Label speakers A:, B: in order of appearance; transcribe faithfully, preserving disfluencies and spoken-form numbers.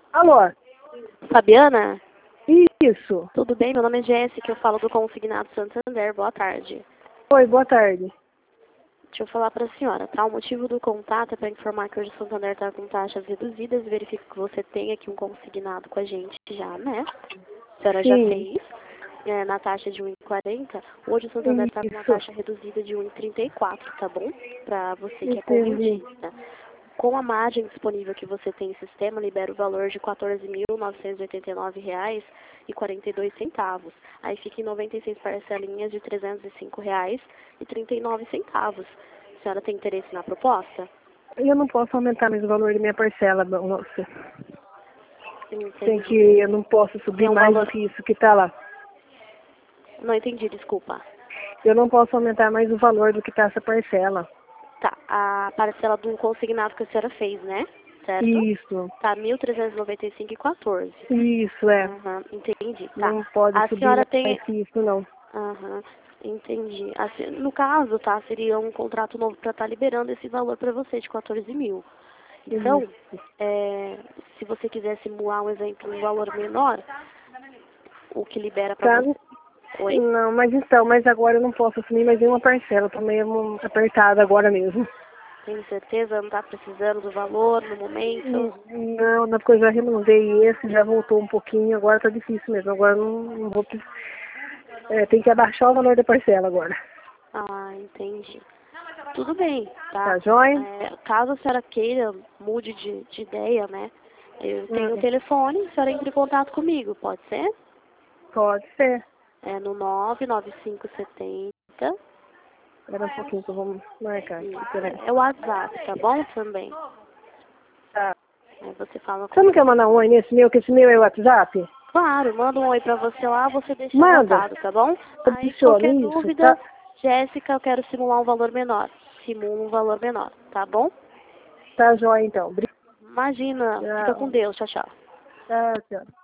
A: Alô?
B: Fabiana?
A: Isso.
B: Tudo bem? Meu nome é Jéssica, eu falo do Consignado Santander. Boa tarde.
A: Oi, boa tarde.
B: Deixa eu falar para a senhora, tá? O motivo do contato é para informar que hoje o Santander está com taxas reduzidas. Verifico que você tem aqui um consignado com a gente já, né? A senhora já
A: Sim.
B: fez, é, na taxa de um vírgula quarenta. Hoje o Santander está com uma
A: Isso.
B: taxa reduzida de um vírgula trinta e quatro, tá bom? Para você que é
A: Entendi.
B: correntista. Com a margem disponível que você tem em sistema, libera o valor de quatorze mil novecentos e oitenta e nove reais e quarenta e dois centavos. Aí fica em noventa e seis parcelinhas de trezentos e cinco reais e trinta e nove centavos. A senhora tem interesse na proposta?
A: Eu não posso aumentar mais o valor da minha parcela, não, moça.
B: Entendi.
A: Tem que, eu não posso subir
B: Tem um
A: mais
B: valor...
A: do que isso que tá lá.
B: Não entendi, desculpa.
A: Eu não posso aumentar mais o valor do que tá essa parcela.
B: Tá, a parcela do consignado que a senhora fez, né? Certo?
A: Isso.
B: Tá mil trezentos e noventa e cinco reais e quatorze.
A: Isso, é.
B: Uhum, entendi. Tá.
A: Não pode
B: A
A: subir
B: senhora tem...
A: mais que isso, não.
B: Aham, entendi. Assim, no caso, tá, seria um contrato novo para estar liberando esse valor para você de quatorze mil. Então,
A: Isso.
B: é, se você quiser simular um exemplo, um valor menor, o que libera para
A: Tá?
B: você... Oi?
A: Não, mas então, mas agora eu não posso assumir mais nenhuma parcela. Eu tô meio apertada agora mesmo.
B: Tem certeza? Não está precisando do valor no momento?
A: Não, na coisa já renovei esse, já voltou um pouquinho, agora tá difícil mesmo. Agora não, não vou. É, tem que abaixar o valor da parcela agora.
B: Ah, entendi. Tudo bem, tá?
A: Tá joia?
B: É, caso a senhora queira, mude de, de ideia, né? Eu tenho o
A: Hum,
B: telefone, a senhora entre em contato comigo, pode ser?
A: pode ser.
B: É no nove nove cinco sete zero.
A: Espera um pouquinho que eu vou marcar aqui. Peraí.
B: É o WhatsApp, tá bom também?
A: Tá.
B: Aí você fala
A: Você não
B: comigo.
A: quer mandar um oi nesse meu, que esse meu é o WhatsApp?
B: Claro, manda um oi pra você lá, você deixa
A: Manda.
B: anotado, tá bom? Aí
A: Adiciona
B: qualquer
A: isso,
B: dúvida,
A: tá?
B: Jéssica, eu quero simular um valor menor. Simula um valor menor, tá bom?
A: Tá joia então.
B: Imagina, fica com
A: Obrigada.
B: Deus, tchau, tchau.
A: Tá, tchau.